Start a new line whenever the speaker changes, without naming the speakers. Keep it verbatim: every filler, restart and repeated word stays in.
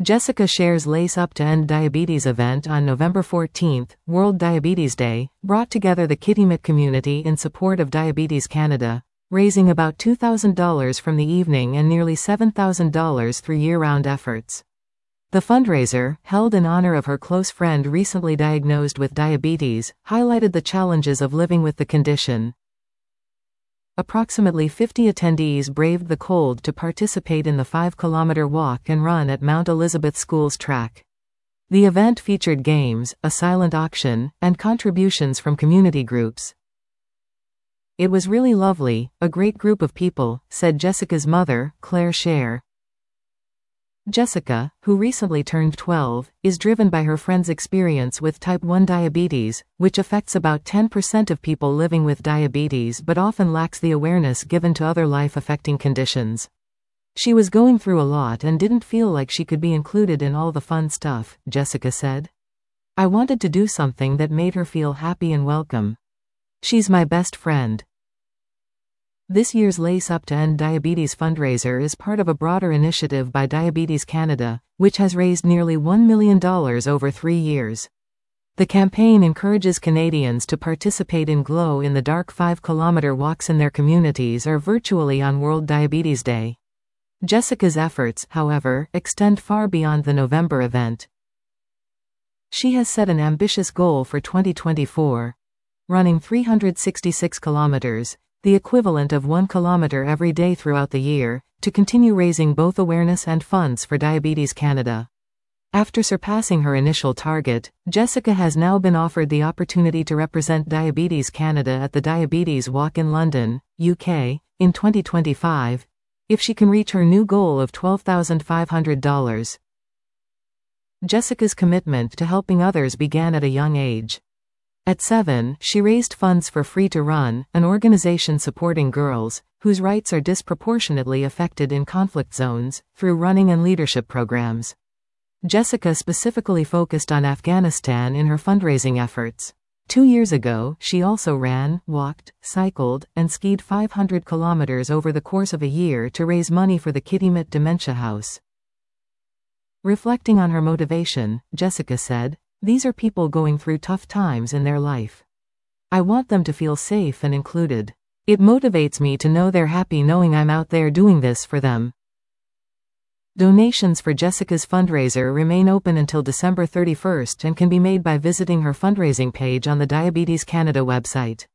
Jessica shares Lace Up to End Diabetes event on November fourteenth, World Diabetes Day, brought together the Kitimut community in support of Diabetes Canada, raising about two thousand dollars from the evening and nearly seven thousand dollars through year-round efforts. The fundraiser, held in honor of her close friend recently diagnosed with diabetes, highlighted the challenges of living with the condition. Approximately fifty attendees braved the cold to participate in the five-kilometer walk and run at Mount Elizabeth School's track. The event featured games, a silent auction, and contributions from community groups. "It was really lovely, a great group of people," said Jessica's mother, Claire Scher. Jessica, who recently turned twelve, is driven by her friend's experience with type one diabetes, which affects about ten percent of people living with diabetes but often lacks the awareness given to other life-affecting conditions. "She was going through a lot and didn't feel like she could be included in all the fun stuff," Jessica said. "I wanted to do something that made her feel happy and welcome. She's my best friend." This year's Lace Up to End Diabetes fundraiser is part of a broader initiative by Diabetes Canada, which has raised nearly one million dollars over three years. The campaign encourages Canadians to participate in Glow in the Dark five-kilometer walks in their communities or virtually on World Diabetes Day. Jessica's efforts, however, extend far beyond the November event. She has set an ambitious goal for twenty twenty-four. Running three hundred sixty-six kilometers, the equivalent of one kilometer every day throughout the year, to continue raising both awareness and funds for Diabetes Canada. After surpassing her initial target, Jessica has now been offered the opportunity to represent Diabetes Canada at the Diabetes Walk in London, U K, in twenty twenty-five, if she can reach her new goal of twelve thousand five hundred dollars. Jessica's commitment to helping others began at a young age. At seven, she raised funds for Free to Run, an organization supporting girls, whose rights are disproportionately affected in conflict zones, through running and leadership programs. Jessica specifically focused on Afghanistan in her fundraising efforts. Two years ago, she also ran, walked, cycled, and skied five hundred kilometers over the course of a year to raise money for the Kitimut Dementia House. Reflecting on her motivation, Jessica said, "These are people going through tough times in their life. I want them to feel safe and included. It motivates me to know they're happy knowing I'm out there doing this for them." Donations for Jessica's fundraiser remain open until December thirty-first and can be made by visiting her fundraising page on the Diabetes Canada website.